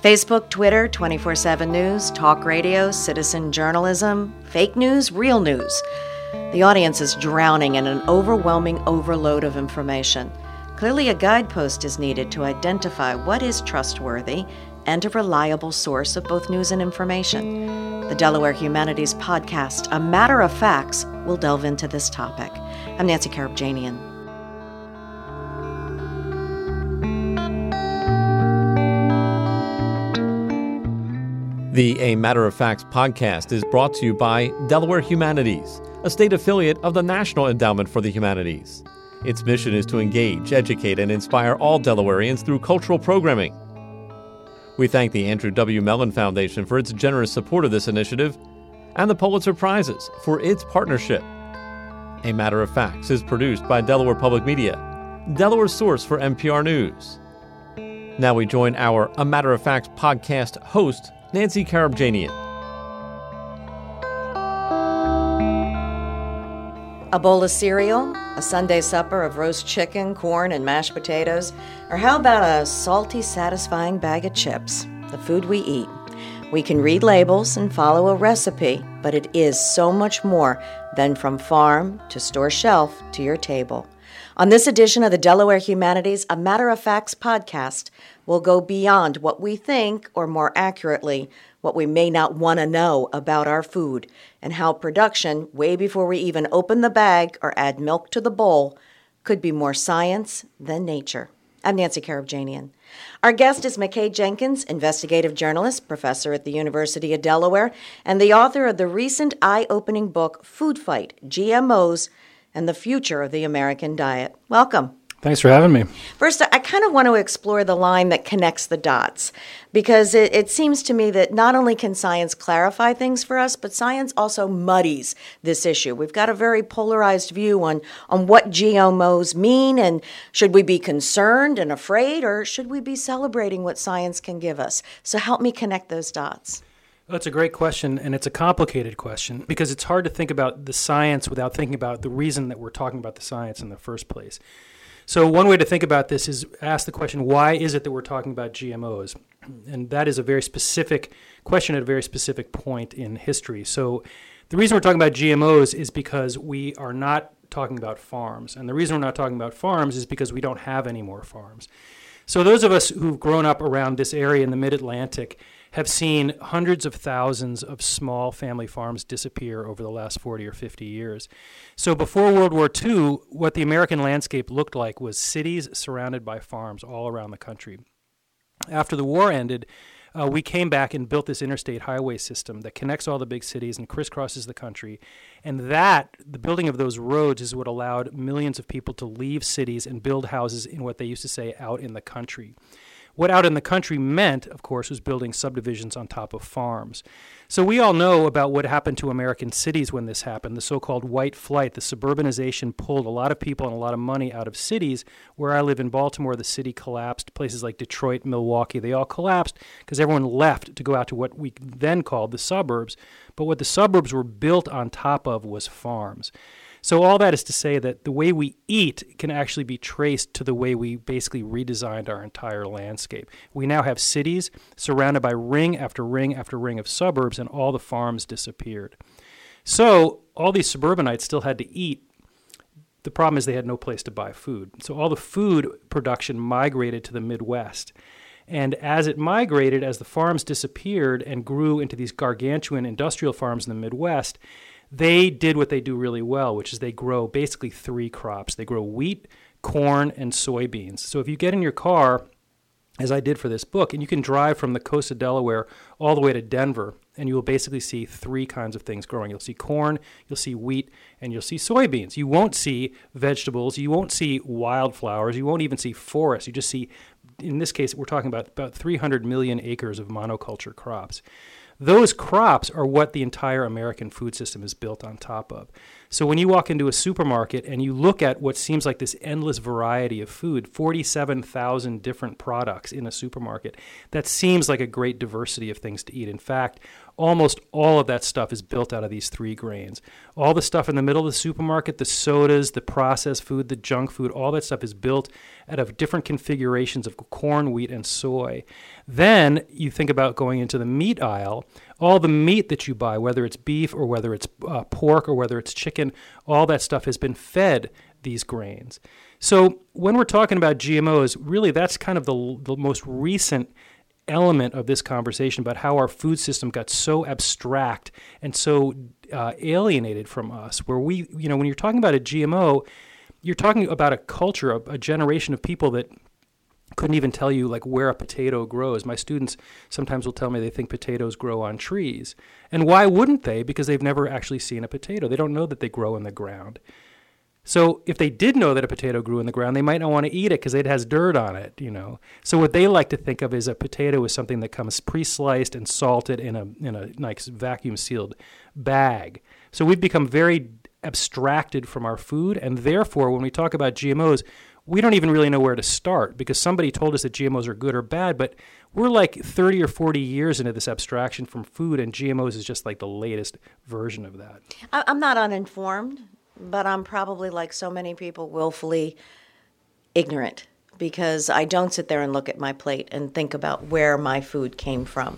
Facebook, Twitter, 24/7 News, talk radio, citizen journalism, fake news, real news. The audience is drowning in an overwhelming overload of information. Clearly, a guidepost is needed to identify what is trustworthy and a reliable source of both news and information. The Delaware Humanities podcast, A Matter of Facts, will delve into this topic. I'm Nancy Karabjanian. The A Matter of Facts podcast is brought to you by Delaware Humanities, a state affiliate of the National Endowment for the Humanities. Its mission is to engage, educate, and inspire all Delawareans through cultural programming. We thank the Andrew W. Mellon Foundation for its generous support of this initiative and the Pulitzer Prizes for its partnership. A Matter of Facts is produced by Delaware Public Media, Delaware's source for NPR News. Now we join our A Matter of Facts podcast host, Nancy Karabjanian. A bowl of cereal, a Sunday supper of roast chicken, corn, and mashed potatoes, or how about a salty, satisfying bag of chips, the food we eat. We can read labels and follow a recipe, but it is so much more than from farm to store shelf to your table. On this edition of the Delaware Humanities A Matter of Facts podcast, we'll go beyond what we think, or more accurately, what we may not want to know about our food, and how production, way before we even open the bag or add milk to the bowl, could be more science than nature. I'm Nancy Karabjanian. Our guest is McKay Jenkins, investigative journalist, professor at the University of Delaware, and the author of the recent eye-opening book, Food Fight, GMOs, and the Future of the American Diet. Welcome. Thanks for having me. First, I kind of want to explore the line that connects the dots, because it seems to me that not only can science clarify things for us, but science also muddies this issue. We've got a very polarized view on what GMOs mean, and should we be concerned and afraid, or should we be celebrating what science can give us? So help me connect those dots. That's a great question, and it's a complicated question because it's hard to think about the science without thinking about the reason that we're talking about the science in the first place. So one way to think about this is ask the question, why is it that we're talking about GMOs? And that is a very specific question at a very specific point in history. So the reason we're talking about GMOs is because we are not talking about farms. And the reason we're not talking about farms is because we don't have any more farms. So those of us who've grown up around this area in the mid-Atlantic have seen hundreds of thousands of small family farms disappear over the last 40 or 50 years. So before World War II, what the American landscape looked like was cities surrounded by farms all around the country. After the war ended, we came back and built this interstate highway system that connects all the big cities and crisscrosses the country. And the building of those roads is what allowed millions of people to leave cities and build houses in what they used to say out in the country. What out in the country meant, of course, was building subdivisions on top of farms. So we all know about what happened to American cities when this happened, the so-called white flight. The suburbanization pulled a lot of people and a lot of money out of cities. Where I live in Baltimore, the city collapsed. Places like Detroit, Milwaukee, they all collapsed because everyone left to go out to what we then called the suburbs. But what the suburbs were built on top of was farms. So all that is to say that the way we eat can actually be traced to the way we basically redesigned our entire landscape. We now have cities surrounded by ring after ring after ring of suburbs, and all the farms disappeared. So all these suburbanites still had to eat. The problem is they had no place to buy food. So all the food production migrated to the Midwest. And as it migrated, as the farms disappeared and grew into these gargantuan industrial farms in the Midwest, they did what they do really well, which is they grow basically three crops. They grow wheat, corn, and soybeans. So if you get in your car, as I did for this book, and you can drive from the coast of Delaware all the way to Denver, and you will basically see three kinds of things growing. You'll see corn, you'll see wheat, and you'll see soybeans. You won't see vegetables. You won't see wildflowers. You won't even see forests. You just see, in this case, we're talking about 300 million acres of monoculture crops. Those crops are what the entire American food system is built on top of. So when you walk into a supermarket and you look at what seems like this endless variety of food, 47,000 different products in a supermarket, that seems like a great diversity of things to eat. In fact, almost all of that stuff is built out of these three grains. All the stuff in the middle of the supermarket, the sodas, the processed food, the junk food, all that stuff is built out of different configurations of corn, wheat, and soy. Then you think about going into the meat aisle. All the meat that you buy, whether it's beef or whether it's pork or whether it's chicken, all that stuff has been fed these grains. So when we're talking about GMOs, really that's kind of the most recent element of this conversation about how our food system got so abstract and so alienated from us, where we, when you're talking about a GMO, you're talking about a culture, a generation of people that couldn't even tell you like where a potato grows. My students sometimes will tell me they think potatoes grow on trees. And why wouldn't they? Because they've never actually seen a potato. They don't know that they grow in the ground. So if they did know that a potato grew in the ground, they might not want to eat it because it has dirt on it, So what they like to think of is a potato as something that comes pre-sliced and salted in a nice vacuum-sealed bag. So we've become very abstracted from our food, and therefore when we talk about GMOs, we don't even really know where to start because somebody told us that GMOs are good or bad, but we're like 30 or 40 years into this abstraction from food, and GMOs is just like the latest version of that. I'm not uninformed, but I'm probably, like so many people, willfully ignorant because I don't sit there and look at my plate and think about where my food came from.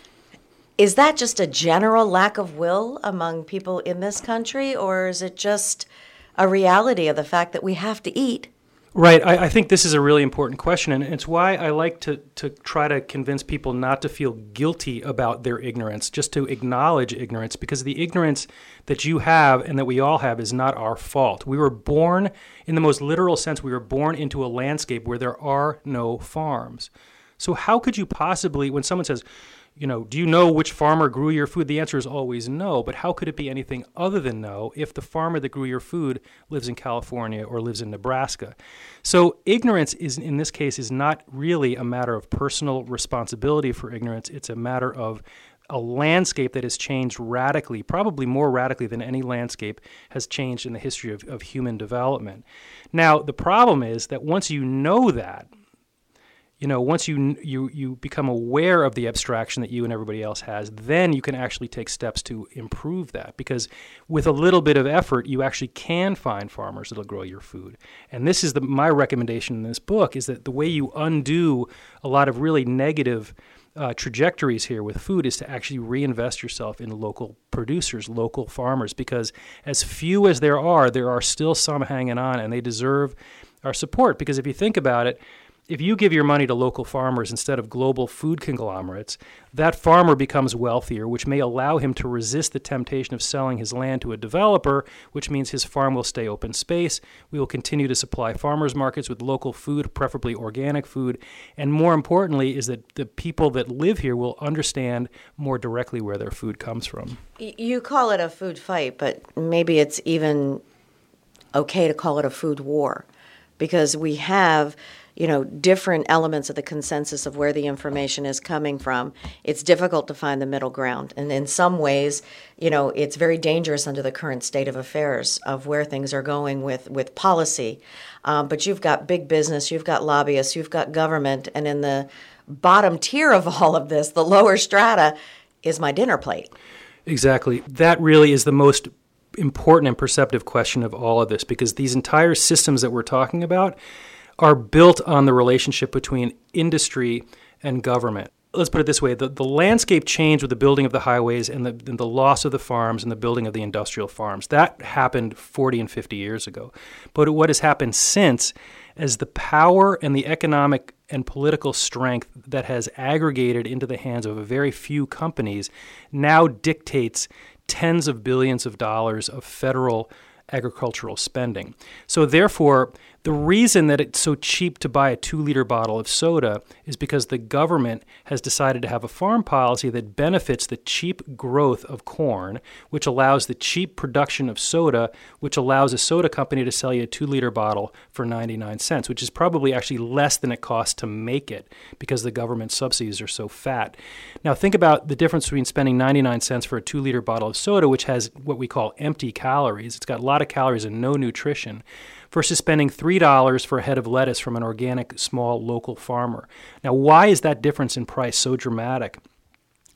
Is that just a general lack of will among people in this country, or is it just a reality of the fact that we have to eat? Right. I think this is a really important question, and it's why I like to try to convince people not to feel guilty about their ignorance, just to acknowledge ignorance, because the ignorance that you have and that we all have is not our fault. We were born, in the most literal sense, we were born into a landscape where there are no farms. So how could you possibly, when someone says, do you know which farmer grew your food? The answer is always no, but how could it be anything other than no if the farmer that grew your food lives in California or lives in Nebraska? So ignorance in this case is not really a matter of personal responsibility for ignorance. It's a matter of a landscape that has changed radically, probably more radically than any landscape has changed in the history of human development. Now, the problem is that once you know that, once you become aware of the abstraction that you and everybody else has, then you can actually take steps to improve that. Because with a little bit of effort, you actually can find farmers that'll grow your food. And this is my recommendation in this book, is that the way you undo a lot of really negative trajectories here with food is to actually reinvest yourself in local producers, local farmers, because as few as there are still some hanging on, and they deserve our support. Because if you think about it, if you give your money to local farmers instead of global food conglomerates, that farmer becomes wealthier, which may allow him to resist the temptation of selling his land to a developer, which means his farm will stay open space. We will continue to supply farmers markets with local food, preferably organic food. And more importantly is that the people that live here will understand more directly where their food comes from. You call it a food fight, but maybe it's even okay to call it a food war, because we have different elements of the consensus of where the information is coming from. It's difficult to find the middle ground. And in some ways, it's very dangerous under the current state of affairs of where things are going with policy. But you've got big business, you've got lobbyists, you've got government, and in the bottom tier of all of this, the lower strata, is my dinner plate. Exactly. That really is the most important and perceptive question of all of this, because these entire systems that we're talking about are built on the relationship between industry and government. Let's put it this way. The landscape changed with the building of the highways and the loss of the farms and the building of the industrial farms. That happened 40 and 50 years ago. But what has happened since, as the power and the economic and political strength that has aggregated into the hands of a very few companies now dictates tens of billions of dollars of federal agricultural spending. So therefore, the reason that it's so cheap to buy a 2-liter bottle of soda is because the government has decided to have a farm policy that benefits the cheap growth of corn, which allows the cheap production of soda, which allows a soda company to sell you a 2-liter bottle for 99 cents, which is probably actually less than it costs to make it because the government subsidies are so fat. Now think about the difference between spending 99 cents for a 2-liter bottle of soda, which has what we call empty calories. It's got a lot of calories and no nutrition, versus spending $3 for a head of lettuce from an organic, small, local farmer. Now, why is that difference in price so dramatic?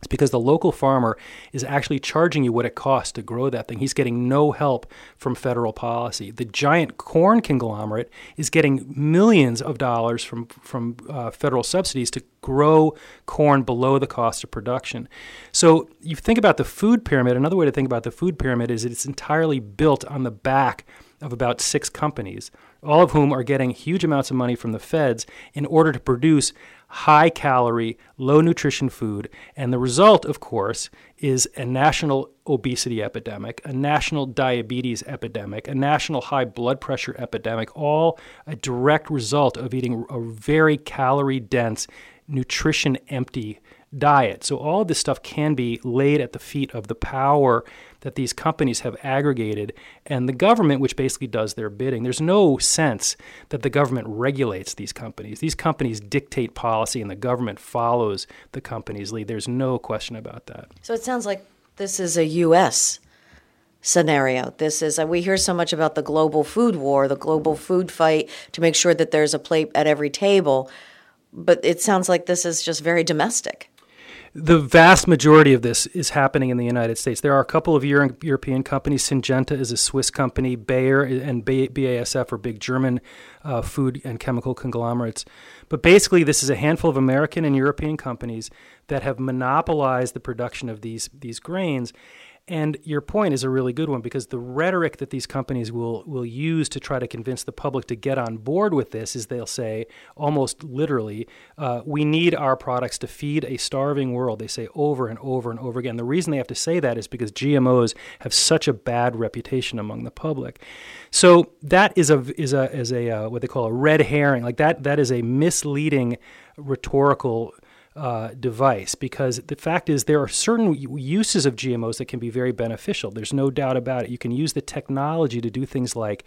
It's because the local farmer is actually charging you what it costs to grow that thing. He's getting no help from federal policy. The giant corn conglomerate is getting millions of dollars from federal subsidies to grow corn below the cost of production. So you think about the food pyramid. Another way to think about the food pyramid is it's entirely built on the back of about 6 companies, all of whom are getting huge amounts of money from the feds in order to produce high-calorie, low-nutrition food. And the result, of course, is a national obesity epidemic, a national diabetes epidemic, a national high blood pressure epidemic, all a direct result of eating a very calorie-dense, nutrition-empty diet. So all of this stuff can be laid at the feet of the power that these companies have aggregated and the government, which basically does their bidding. There's no sense that the government regulates these companies. These companies dictate policy and the government follows the company's lead. There's no question about that. So it sounds like this is a U.S. scenario. This is we hear so much about the global food war, the global food fight to make sure that there's a plate at every table, but it sounds like this is just very domestic. The vast majority of this is happening in the United States. There are a couple of European companies. Syngenta is a Swiss company. Bayer and BASF are big German food and chemical conglomerates. But basically, this is a handful of American and European companies that have monopolized the production of these grains. And your point is a really good one because the rhetoric that these companies will use to try to convince the public to get on board with this is they'll say, almost literally, we need our products to feed a starving world. They say over and over and over again. The reason they have to say that is because GMOs have such a bad reputation among the public. So that is a what they call a red herring. Like that is a misleading rhetorical device, because the fact is there are certain uses of GMOs that can be very beneficial. There's no doubt about it. You can use the technology to do things like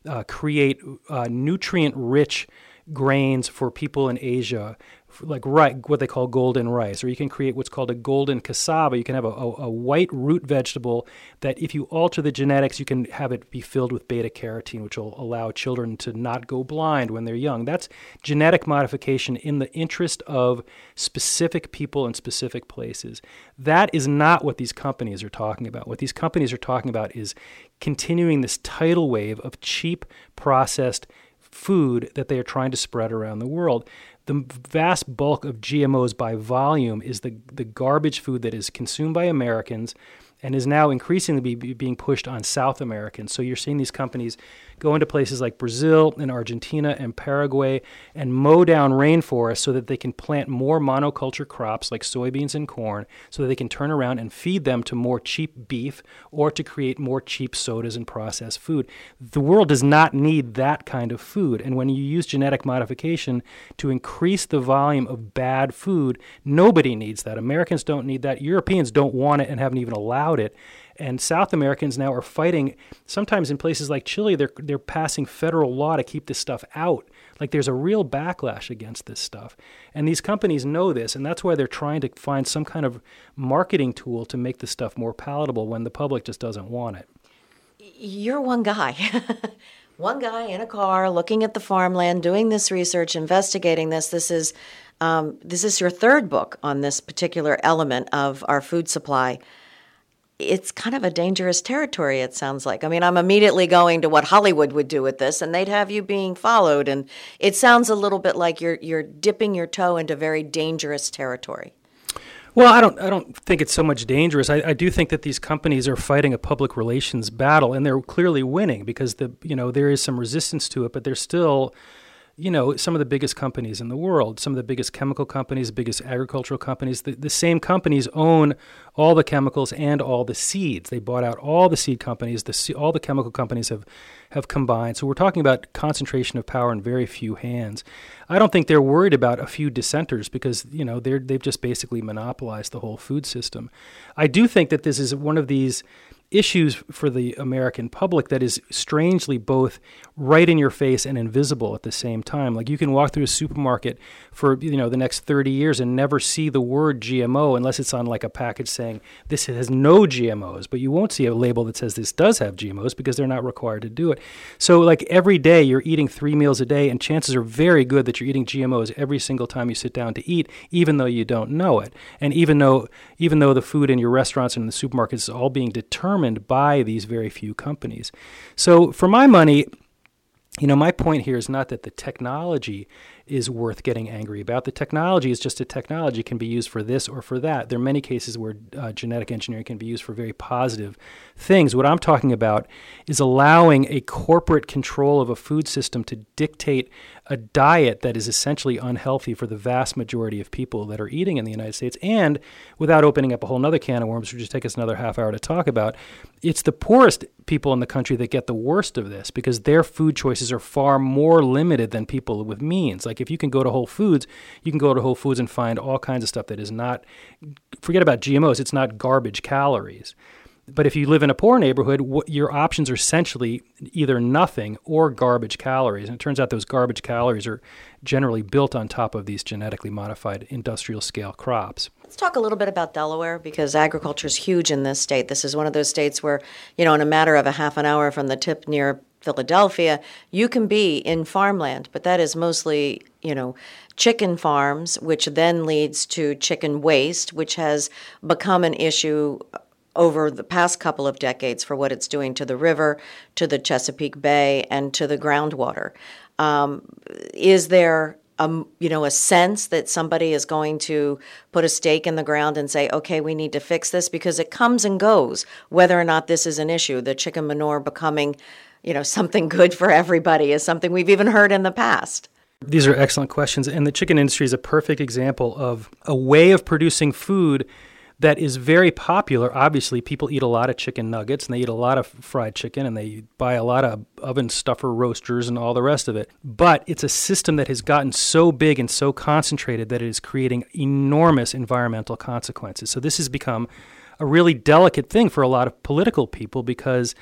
create nutrient-rich grains for people in Asia, like what they call golden rice, or you can create what's called a golden cassava. You can have a white root vegetable that if you alter the genetics, you can have it be filled with beta-carotene, which will allow children to not go blind when they're young. That's genetic modification in the interest of specific people in specific places. That is not what these companies are talking about. What these companies are talking about is continuing this tidal wave of cheap, processed food that they are trying to spread around the world. The vast bulk of GMOs by volume is the garbage food that is consumed by Americans and is now increasingly being pushed on South Americans. So you're seeing these companies go into places like Brazil and Argentina and Paraguay and mow down rainforests so that they can plant more monoculture crops like soybeans and corn so that they can turn around and feed them to more cheap beef or to create more cheap sodas and processed food. The world does not need that kind of food. And when you use genetic modification to increase the volume of bad food, nobody needs that. Americans don't need that. Europeans don't want it and haven't even allowed it. And South Americans now are fighting. Sometimes in places like Chile, they're passing federal law to keep this stuff out. Like there's a real backlash against this stuff. And these companies know this, and that's why they're trying to find some kind of marketing tool to make this stuff more palatable when the public just doesn't want it. You're one guy. One guy in a car looking at the farmland, doing this research, investigating this. This is your third book on this particular element of our food supply. It's kind of a dangerous territory, it sounds like. I mean, I'm immediately going to what Hollywood would do with this, and they'd have you being followed. And it sounds a little bit like you're dipping your toe into very dangerous territory. Well, I don't think it's so much dangerous. I do think that these companies are fighting a public relations battle, and they're clearly winning because there is some resistance to it, but they're still some of the biggest companies in the world, some of the biggest chemical companies, biggest agricultural companies. The same companies own all the chemicals and all the seeds. They bought out all the seed companies. All the chemical companies have combined. So we're talking about concentration of power in very few hands. I don't think they're worried about a few dissenters because they've just basically monopolized the whole food system. I do think that this is one of these issues for the American public that is strangely both right in your face and invisible at the same time. Like you can walk through a supermarket for the next 30 years and never see the word GMO unless it's on like a package saying this has no GMOs, but you won't see a label that says this does have GMOs because they're not required to do it. So like every day you're eating 3 meals a day, and chances are very good that you're eating GMOs every single time you sit down to eat, even though you don't know it. And even though the food in your restaurants and in the supermarkets is all being determined by these very few companies. So for my money, my point here is not that the technology is worth getting angry about. The technology is just a technology. It can be used for this or for that. There are many cases where genetic engineering can be used for very positive things. What I'm talking about is allowing a corporate control of a food system to dictate a diet that is essentially unhealthy for the vast majority of people that are eating in the United States. And without opening up a whole other can of worms, which would just take us another half hour to talk about, it's the poorest people in the country that get the worst of this because their food choices are far more limited than people with means. Like if you can go to Whole Foods, you can go to Whole Foods and find all kinds of stuff that is not, forget about GMOs, it's not garbage calories. But if you live in a poor neighborhood, your options are essentially either nothing or garbage calories. And it turns out those garbage calories are generally built on top of these genetically modified industrial scale crops. Let's talk a little bit about Delaware because agriculture is huge in this state. This is one of those states where, in a matter of a half an hour from the tip near Philadelphia, you can be in farmland, but that is mostly, chicken farms, which then leads to chicken waste, which has become an issue over the past couple of decades for what it's doing to the river, to the Chesapeake Bay, and to the groundwater. Is there a sense that somebody is going to put a stake in the ground and say, okay, we need to fix this? Because it comes and goes, whether or not this is an issue. The chicken manure becoming, something good for everybody is something we've even heard in the past. These are excellent questions. And the chicken industry is a perfect example of a way of producing food that is very popular. Obviously, people eat a lot of chicken nuggets, and they eat a lot of fried chicken, and they buy a lot of oven stuffer roasters and all the rest of it. But it's a system that has gotten so big and so concentrated that it is creating enormous environmental consequences. So this has become a really delicate thing for a lot of political people because,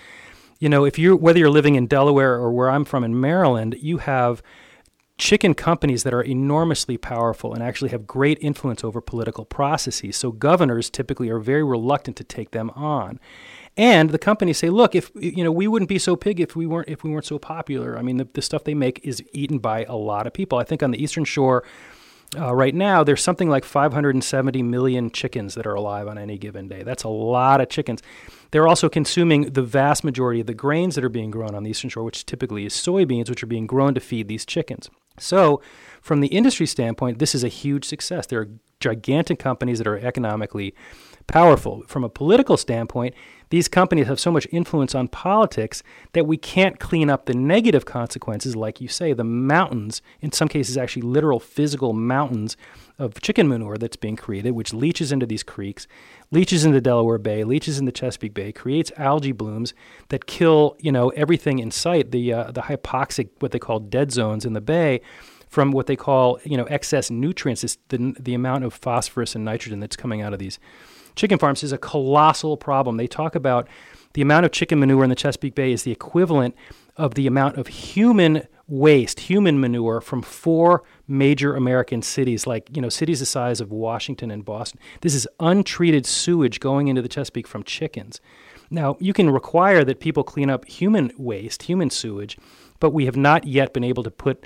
whether you're living in Delaware or where I'm from in Maryland, you have chicken companies that are enormously powerful and actually have great influence over political processes. So governors typically are very reluctant to take them on. And the companies say, look, if we wouldn't be so big if we weren't so popular. I mean, the stuff they make is eaten by a lot of people. I think on the Eastern Shore right now, there's something like 570 million chickens that are alive on any given day. That's a lot of chickens. They're also consuming the vast majority of the grains that are being grown on the Eastern Shore, which typically is soybeans, which are being grown to feed these chickens. So from the industry standpoint, this is a huge success. There are gigantic companies that are economically powerful. From a political standpoint, these companies have so much influence on politics that we can't clean up the negative consequences, like you say, the mountains, in some cases actually literal physical mountains of chicken manure that's being created, which leaches into these creeks, leaches into Delaware Bay, leaches into Chesapeake Bay, creates algae blooms that kill, everything in sight, the hypoxic, what they call dead zones in the bay, from what they call, excess nutrients. The amount of phosphorus and nitrogen that's coming out of these chicken farms is a colossal problem. They talk about the amount of chicken manure in the Chesapeake Bay is the equivalent of the amount of human waste, human manure from 4 major American cities, like, cities the size of Washington and Boston. This is untreated sewage going into the Chesapeake from chickens. Now, you can require that people clean up human waste, human sewage, but we have not yet been able to put,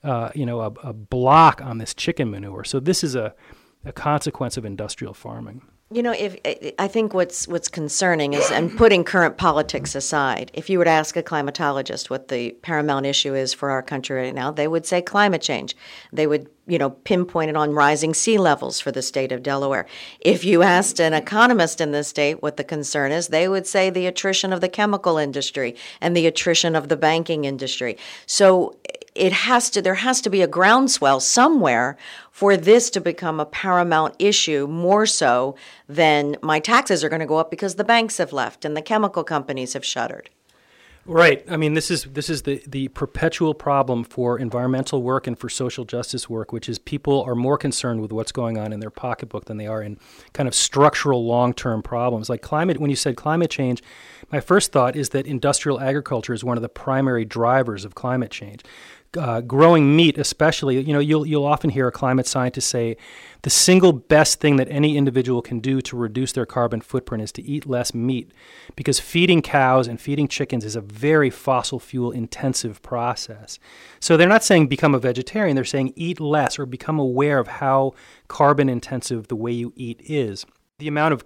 a block on this chicken manure. So this is a consequence of industrial farming. I think what's concerning is, and putting current politics aside, if you were to ask a climatologist what the paramount issue is for our country right now, they would say climate change. They would, pinpoint it on rising sea levels for the state of Delaware. If you asked an economist in this state what the concern is, they would say the attrition of the chemical industry and the attrition of the banking industry. So there has to be a groundswell somewhere for this to become a paramount issue, more so than my taxes are going to go up because the banks have left and the chemical companies have shuttered. Right. I mean, this is the perpetual problem for environmental work and for social justice work, which is people are more concerned with what's going on in their pocketbook than they are in kind of structural long-term problems. Like climate, when you said climate change, my first thought is that industrial agriculture is one of the primary drivers of climate change. Growing meat, especially, you'll often hear a climate scientist say the single best thing that any individual can do to reduce their carbon footprint is to eat less meat, because feeding cows and feeding chickens is a very fossil fuel intensive process. So they're not saying become a vegetarian, they're saying eat less or become aware of how carbon intensive the way you eat is. The amount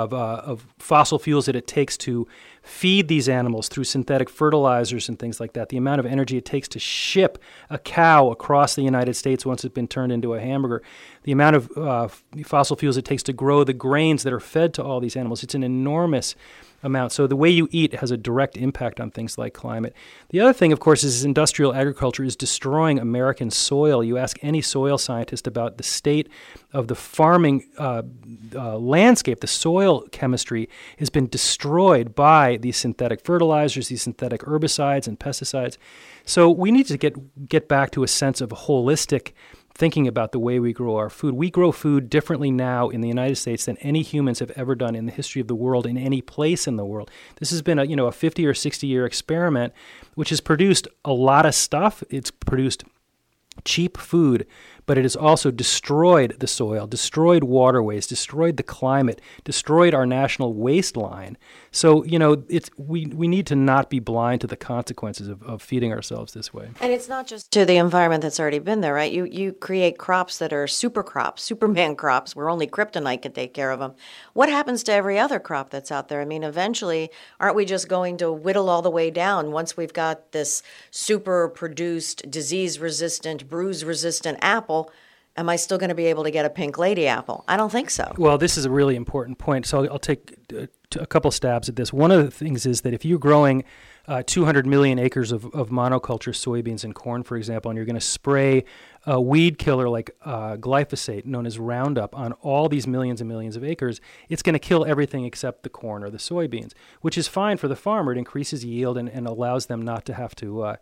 of fossil fuels that it takes to feed these animals through synthetic fertilizers and things like that, the amount of energy it takes to ship a cow across the United States once it's been turned into a hamburger, the amount of fossil fuels it takes to grow the grains that are fed to all these animals, it's an enormous amount. So the way you eat has a direct impact on things like climate. The other thing, of course, is industrial agriculture is destroying American soil. You ask any soil scientist about the state of the farming landscape, the soil chemistry has been destroyed by these synthetic fertilizers, these synthetic herbicides and pesticides. So we need to get back to a sense of holistic thinking about the way we grow our food. We grow food differently now in the United States than any humans have ever done in the history of the world, in any place in the world. This has been a 50 or 60 year experiment, which has produced a lot of stuff. It's produced cheap food, but it has also destroyed the soil, destroyed waterways, destroyed the climate, destroyed our national waistline. So, we need to not be blind to the consequences of feeding ourselves this way. And it's not just to the environment that's already been there, right? You create crops that are super crops, Superman crops, where only kryptonite can take care of them. What happens to every other crop that's out there? I mean, eventually, aren't we just going to whittle all the way down once we've got this super produced, disease-resistant, bruise-resistant apple? Am I still going to be able to get a pink lady apple? I don't think so. Well, this is a really important point. So I'll take a couple stabs at this. One of the things is that if you're growing 200 million acres of monoculture soybeans and corn, for example, and you're going to spray a weed killer like glyphosate, known as Roundup, on all these millions and millions of acres, it's going to kill everything except the corn or the soybeans, which is fine for the farmer. It increases yield and allows them not to have to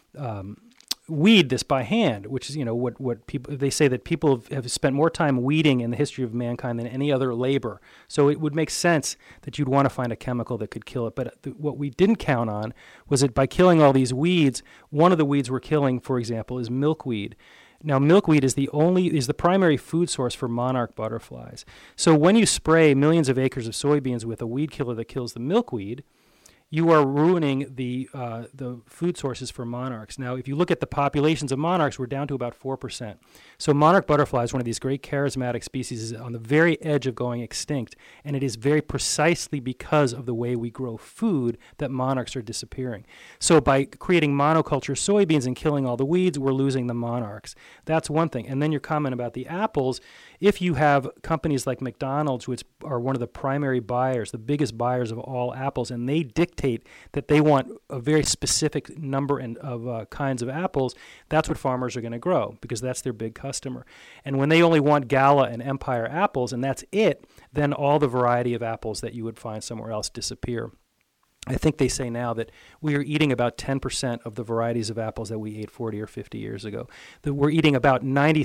weed this by hand, which is, what people, they say that people have spent more time weeding in the history of mankind than any other labor. So it would make sense that you'd want to find a chemical that could kill it. But what we didn't count on was that by killing all these weeds, one of the weeds we're killing, for example, is milkweed. Now, milkweed is the primary food source for monarch butterflies. So when you spray millions of acres of soybeans with a weed killer that kills the milkweed, you are ruining the food sources for monarchs. Now, if you look at the populations of monarchs, we're down to about 4%. So monarch butterfly is one of these great charismatic species, is on the very edge of going extinct, and it is very precisely because of the way we grow food that monarchs are disappearing. So by creating monoculture soybeans and killing all the weeds, we're losing the monarchs. That's one thing. And then your comment about the apples, if you have companies like McDonald's, which are one of the primary buyers, the biggest buyers of all apples, and they dictate that they want a very specific number of kinds of apples, that's what farmers are going to grow because that's their big customer. And when they only want Gala and Empire apples and that's it, then all the variety of apples that you would find somewhere else disappear. I think they say now that we are eating about 10% of the varieties of apples that we ate 40 or 50 years ago. That we're eating about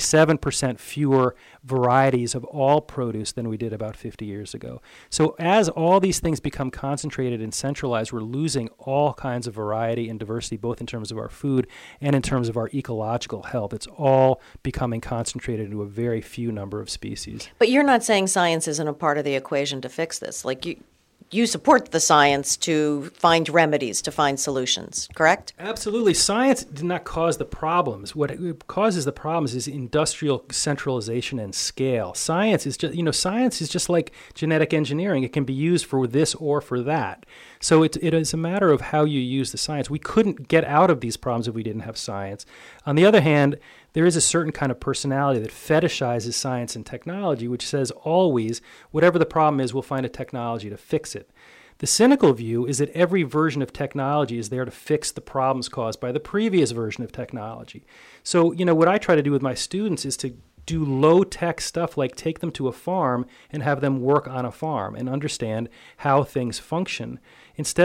97% fewer varieties of all produce than we did about 50 years ago. So as all these things become concentrated and centralized, we're losing all kinds of variety and diversity, both in terms of our food and in terms of our ecological health. It's all becoming concentrated into a very few number of species. But you're not saying science isn't a part of the equation to fix this. Like you support the science to find remedies, to find solutions, correct? Absolutely. Science did not cause the problems. What causes the problems is industrial centralization and scale. Science is just like genetic engineering. It can be used for this or for that. So it is a matter of how you use the science. We couldn't get out of these problems if we didn't have science. On the other hand, there is a certain kind of personality that fetishizes science and technology, which says always, whatever the problem is, we'll find a technology to fix it. The cynical view is that every version of technology is there to fix the problems caused by the previous version of technology. So, what I try to do with my students is to do low-tech stuff like take them to a farm and have them work on a farm and understand how things function. Instead of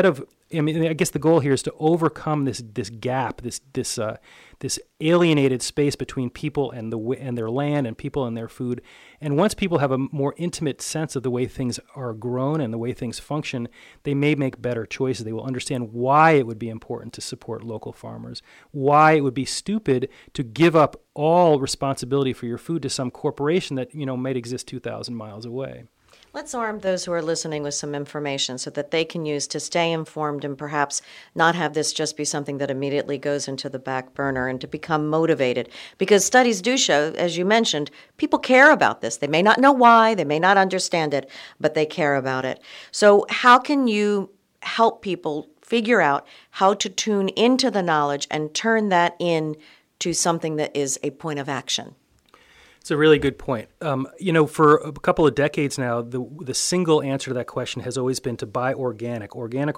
I mean, I guess the goal here is to overcome this gap, this alienated space between people and their land and people and their food. And once people have a more intimate sense of the way things are grown and the way things function, they may make better choices. They will understand why it would be important to support local farmers, why it would be stupid to give up all responsibility for your food to some corporation that, might exist 2,000 miles away. Let's arm those who are listening with some information so that they can use to stay informed and perhaps not have this just be something that immediately goes into the back burner, and to become motivated. Because studies do show, as you mentioned, people care about this. They may not know why, they may not understand it, but they care about it. So how can you help people figure out how to tune into the knowledge and turn that into something that is a point of action? It's a really good point. For a couple of decades now, the single answer to that question has always been to buy organic.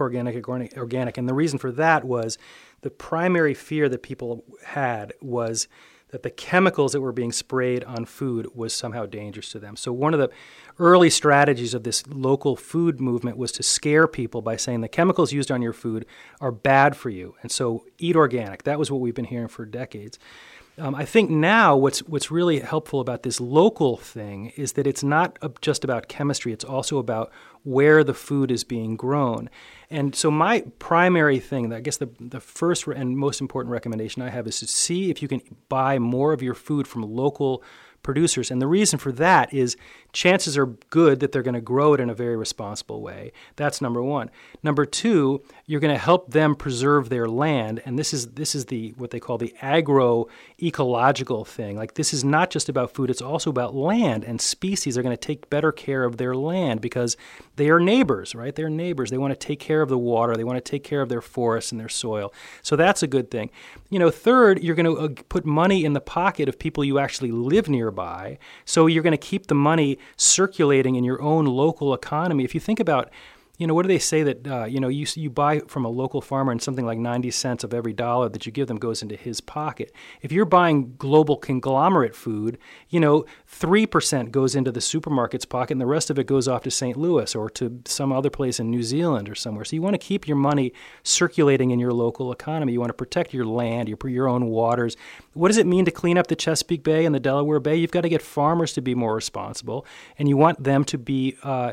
And the reason for that was the primary fear that people had was that the chemicals that were being sprayed on food was somehow dangerous to them. So one of the early strategies of this local food movement was to scare people by saying the chemicals used on your food are bad for you, and so eat organic. That was what we've been hearing for decades. I think now what's really helpful about this local thing is that it's not just about chemistry. It's also about where the food is being grown. And so my primary thing, I guess the first and most important recommendation I have is to see if you can buy more of your food from local producers. And the reason for that is chances are good that they're going to grow it in a very responsible way. That's number one. Number two, you're going to help them preserve their land. And this is the what they call the agroecological thing. Like, this is not just about food, it's also about land, and species are going to take better care of their land because they are neighbors, right? They're neighbors. They want to take care of the water. They want to take care of their forests and their soil. So that's a good thing. Third, you're going to put money in the pocket of people you actually live nearby. So you're going to keep the money circulating in your own local economy. If you think about, what do they say that, you buy from a local farmer and something like 90 cents of every dollar that you give them goes into his pocket. If you're buying global conglomerate food, 3% goes into the supermarket's pocket and the rest of it goes off to St. Louis or to some other place in New Zealand or somewhere. So you want to keep your money circulating in your local economy. You want to protect your land, your own waters. What does it mean to clean up the Chesapeake Bay and the Delaware Bay? You've got to get farmers to be more responsible, and you want them to be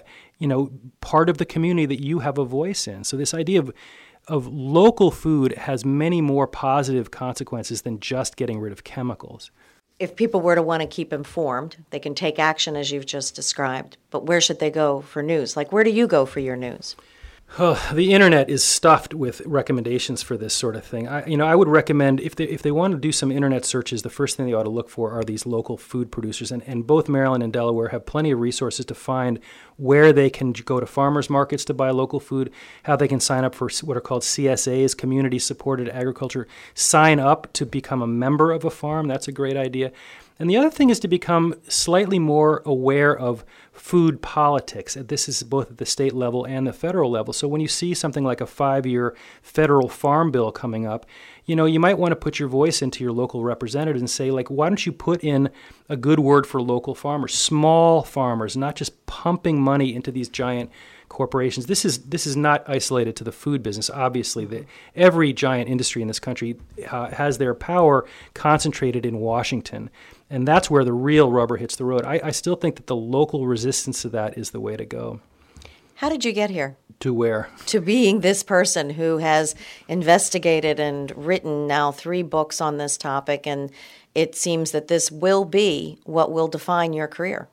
part of the community that you have a voice in. So this idea of local food has many more positive consequences than just getting rid of chemicals. If people were to want to keep informed, they can take action as you've just described. But where should they go for news? Like, where do you go for your news? The internet is stuffed with recommendations for this sort of thing. I would recommend if they want to do some internet searches, the first thing they ought to look for are these local food producers. And both Maryland and Delaware have plenty of resources to find where they can go to farmers markets to buy local food, how they can sign up for what are called CSAs, community-supported agriculture, sign up to become a member of a farm. That's a great idea. And the other thing is to become slightly more aware of food politics. This is both at the state level and the federal level. So when you see something like a 5-year federal farm bill coming up, you might want to put your voice into your local representatives and say, why don't you put in a good word for local farmers, small farmers, not just pumping money into these giant corporations. This is not isolated to the food business. Obviously, every giant industry in this country has their power concentrated in Washington, and that's where the real rubber hits the road. I still think that the local resistance to that is the way to go. How did you get here? To where? To being this person who has investigated and written now 3 books on this topic, and it seems that this will be what will define your career.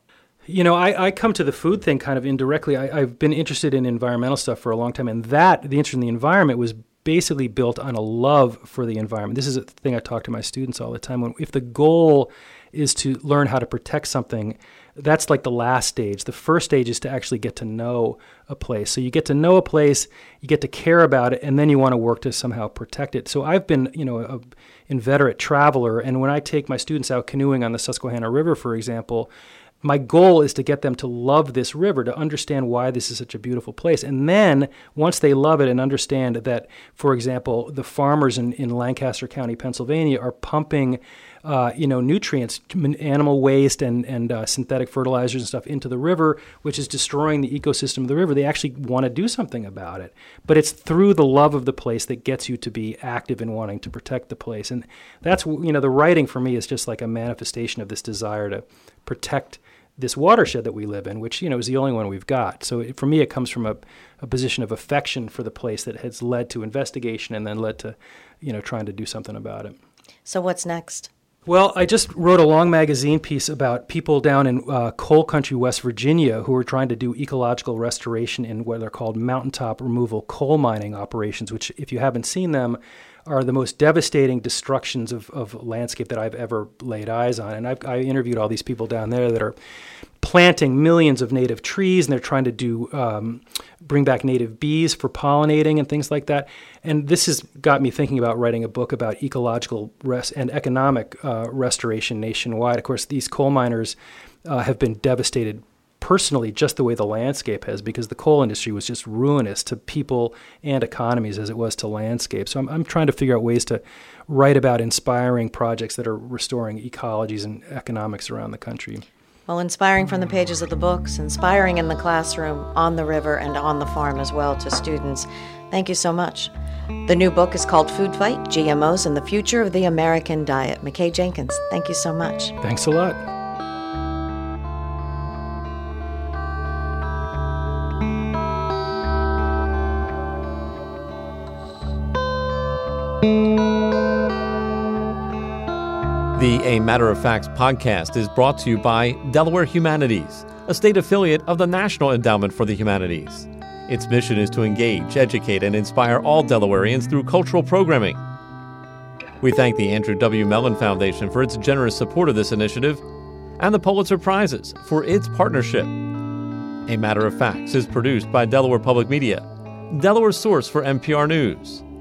I come to the food thing kind of indirectly. I've been interested in environmental stuff for a long time, and the interest in the environment was basically built on a love for the environment. This is a thing I talk to my students all the time. If the goal is to learn how to protect something, that's like the last stage. The first stage is to actually get to know a place. So you get to know a place, you get to care about it, and then you want to work to somehow protect it. So I've been, an inveterate traveler, and when I take my students out canoeing on the Susquehanna River, for example, my goal is to get them to love this river, to understand why this is such a beautiful place. And then once they love it and understand that, for example, the farmers in Lancaster County, Pennsylvania are pumping nutrients, animal waste and synthetic fertilizers and stuff into the river, which is destroying the ecosystem of the river. They actually want to do something about it. But it's through the love of the place that gets you to be active in wanting to protect the place. And that's, the writing for me is just like a manifestation of this desire to protect this watershed that we live in, which, is the only one we've got. So for me, it comes from a position of affection for the place that has led to investigation and then led to, trying to do something about it. So what's next? Well, I just wrote a long magazine piece about people down in coal country, West Virginia, who are trying to do ecological restoration in what are called mountaintop removal coal mining operations, which, if you haven't seen them, are the most devastating destructions of landscape that I've ever laid eyes on. And I interviewed all these people down there that are planting millions of native trees, and they're trying to bring back native bees for pollinating and things like that. And this has got me thinking about writing a book about ecological and economic restoration nationwide. Of course, these coal miners have been devastated personally, just the way the landscape has, because the coal industry was just ruinous to people and economies as it was to landscape. So I'm trying to figure out ways to write about inspiring projects that are restoring ecologies and economics around the country. Well, inspiring from the pages of the books, inspiring in the classroom, on the river, and on the farm as well to students. Thank you so much. The new book is called Food Fight, GMOs and the Future of the American Diet. McKay Jenkins, thank you so much. Thanks a lot. The A Matter of Facts podcast is brought to you by Delaware Humanities, a state affiliate of the National Endowment for the Humanities. Its mission is to engage, educate, and inspire all Delawareans through cultural programming. We thank the Andrew W. Mellon Foundation for its generous support of this initiative and the Pulitzer Prizes for its partnership. A Matter of Facts is produced by Delaware Public Media, Delaware's source for NPR News.